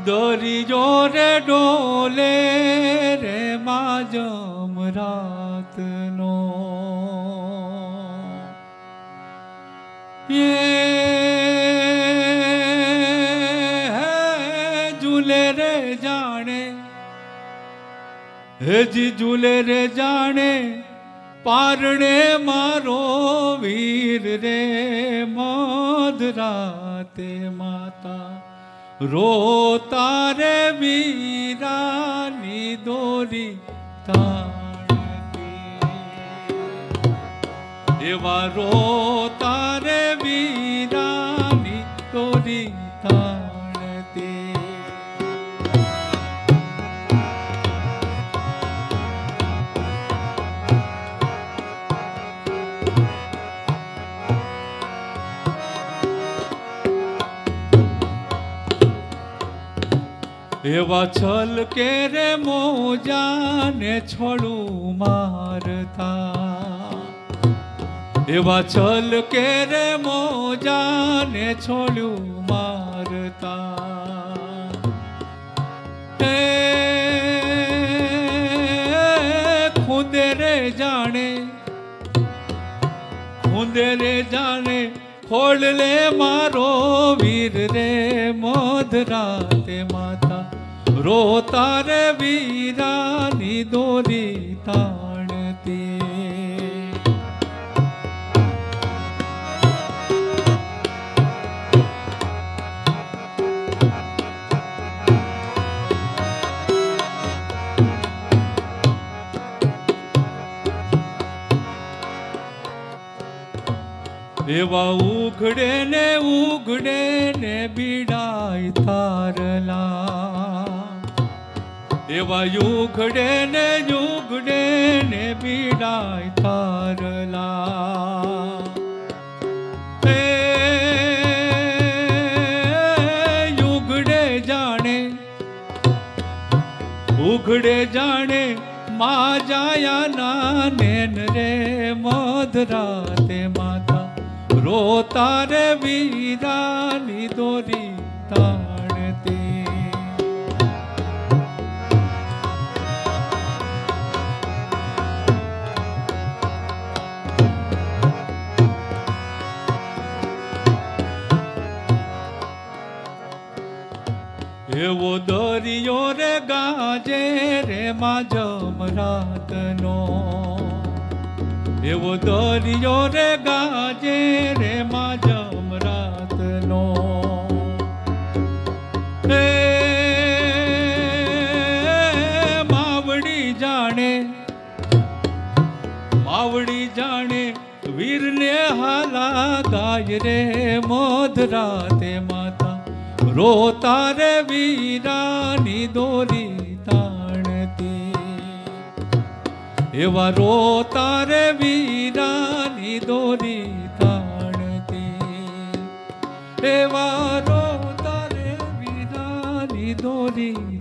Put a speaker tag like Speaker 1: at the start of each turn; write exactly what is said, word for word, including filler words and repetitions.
Speaker 1: દરિયો રે ડોલે રે માજમ રાતનો એ ઝૂલે રે જાણે હજી ઝૂલે રે જાણે પારણે મારો વીર રે મધરાતે માતા રોતા રે વીરાની દોરી તાણતી એવા રોતા રે વીરાની દોરી તાણતી એવા છલ કે રે મોજાને છોડું મારતા એવા છલ કે રે મોજાને છોડું મારતા એ ખુદે રે જાણે ખુદે રે જાણે ખોળ લે મારો વીર રે મધરાતે માતા રોતા રે વીરાની દોરી તાણતી એવા ઉઘડે ને ઉઘડે ને બીડાય તારલા એવા યુઘડે ને યુઘડે ને બીડાય તારલા એ યુઘડે જાણે ઉઘડે જાણે મા જાયા ના નેન રે મધરાતે માતા રોતા રે વીરાની દોરી તાણતી એવો દરિયો રે ગાજે રે માજમ રાતનો એવો દરિયો રે ગાજે રે માજમ રાતનો એ માવડી જાણે માવડી જાણે વીરને હાલા ગાય રે મધરાતે માતા રોતા રે વીરાની દોરી તાણતી એવા રોતા રે વીરાની દોરી તાણતી એવા રોતા રે વીરાની દોરી